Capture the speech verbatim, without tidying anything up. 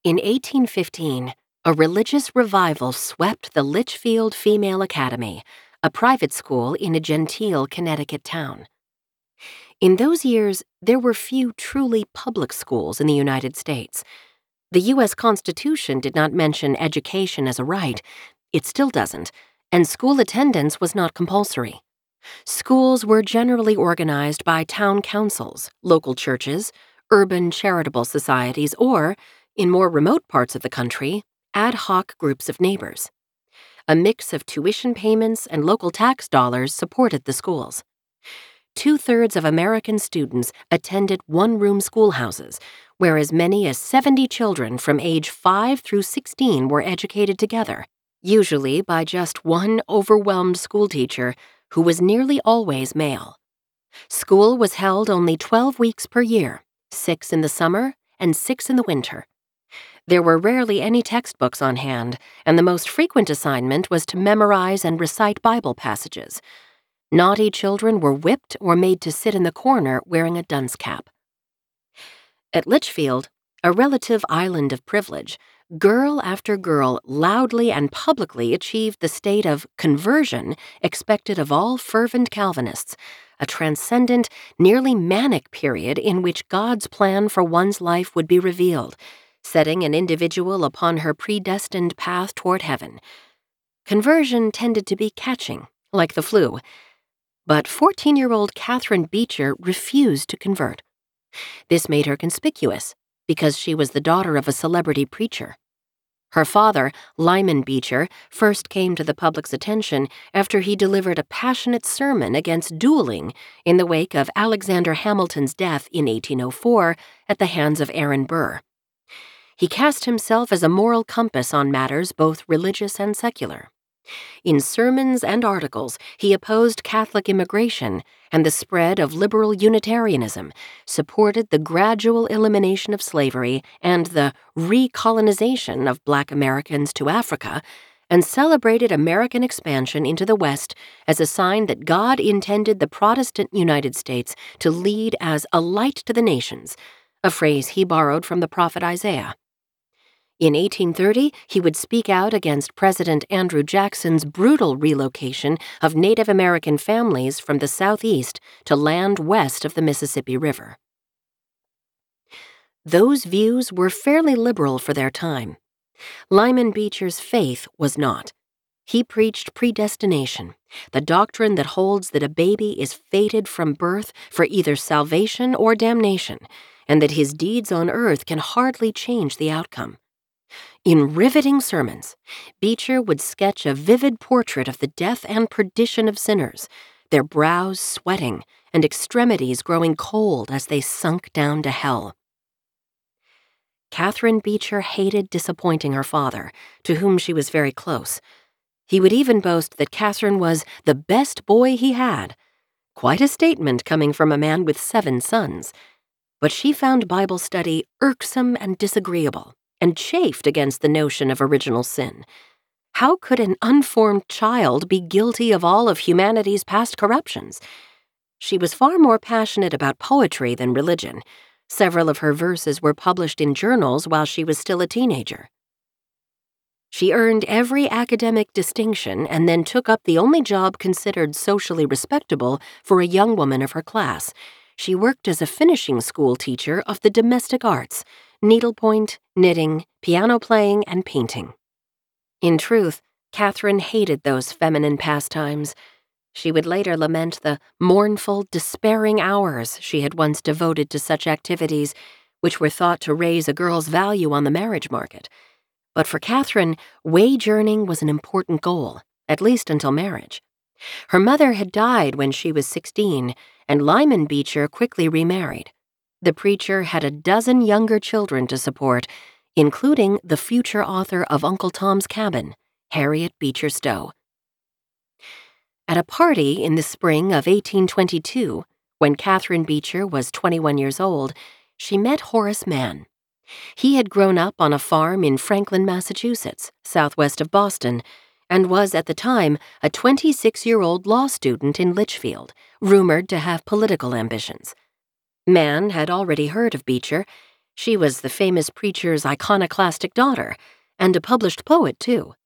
In eighteen fifteen, a religious revival swept the Litchfield Female Academy, a private school in a genteel Connecticut town. In those years, there were few truly public schools in the United States. The U S Constitution did not mention education as a right. It still doesn't, and school attendance was not compulsory. Schools were generally organized by town councils, local churches, urban charitable societies, or, in more remote parts of the country, ad hoc groups of neighbors. A mix of tuition payments and local tax dollars supported the schools. Two-thirds of American students attended one-room schoolhouses, where as many as seventy children from age five through sixteen were educated together, usually by just one overwhelmed schoolteacher who was nearly always male. School was held only twelve weeks per year, six in the summer and six in the winter. There were rarely any textbooks on hand, and the most frequent assignment was to memorize and recite Bible passages. Naughty children were whipped or made to sit in the corner wearing a dunce cap. At Litchfield, a relative island of privilege, girl after girl loudly and publicly achieved the state of conversion expected of all fervent Calvinists, a transcendent, nearly manic period in which God's plan for one's life would be revealed, setting an individual upon her predestined path toward heaven. Conversion tended to be catching, like the flu. But fourteen-year-old Catherine Beecher refused to convert. This made her conspicuous because she was the daughter of a celebrity preacher. Her father, Lyman Beecher, first came to the public's attention after he delivered a passionate sermon against dueling in the wake of Alexander Hamilton's death in eighteen oh four at the hands of Aaron Burr. He cast himself as a moral compass on matters both religious and secular. In sermons and articles, he opposed Catholic immigration and the spread of liberal Unitarianism, supported the gradual elimination of slavery and the recolonization of Black Americans to Africa, and celebrated American expansion into the West as a sign that God intended the Protestant United States to lead as a light to the nations, a phrase he borrowed from the prophet Isaiah. In eighteen thirty, he would speak out against President Andrew Jackson's brutal relocation of Native American families from the Southeast to land west of the Mississippi River. Those views were fairly liberal for their time. Lyman Beecher's faith was not. He preached predestination, the doctrine that holds that a baby is fated from birth for either salvation or damnation, and that his deeds on earth can hardly change the outcome. In riveting sermons, Beecher would sketch a vivid portrait of the death and perdition of sinners, their brows sweating and extremities growing cold as they sunk down to hell. Catherine Beecher hated disappointing her father, to whom she was very close. He would even boast that Catherine was the best boy he had, quite a statement coming from a man with seven sons. But she found Bible study irksome and disagreeable, and chafed against the notion of original sin. How could an unformed child be guilty of all of humanity's past corruptions? She was far more passionate about poetry than religion. Several of her verses were published in journals while she was still a teenager. She earned every academic distinction and then took up the only job considered socially respectable for a young woman of her class. She worked as a finishing school teacher of the domestic arts, needlepoint, knitting, piano playing, and painting. In truth, Catherine hated those feminine pastimes. She would later lament the mournful, despairing hours she had once devoted to such activities, which were thought to raise a girl's value on the marriage market. But for Catherine, wage earning was an important goal, at least until marriage. Her mother had died when she was sixteen, and Lyman Beecher quickly remarried. The preacher had a dozen younger children to support, including the future author of Uncle Tom's Cabin, Harriet Beecher Stowe. At a party in the spring of eighteen twenty-two, when Catherine Beecher was twenty-one years old, she met Horace Mann. He had grown up on a farm in Franklin, Massachusetts, southwest of Boston, and was at the time a twenty-six-year-old law student in Litchfield, rumored to have political ambitions. Mann had already heard of Beecher. She was the famous preacher's iconoclastic daughter, and a published poet, too.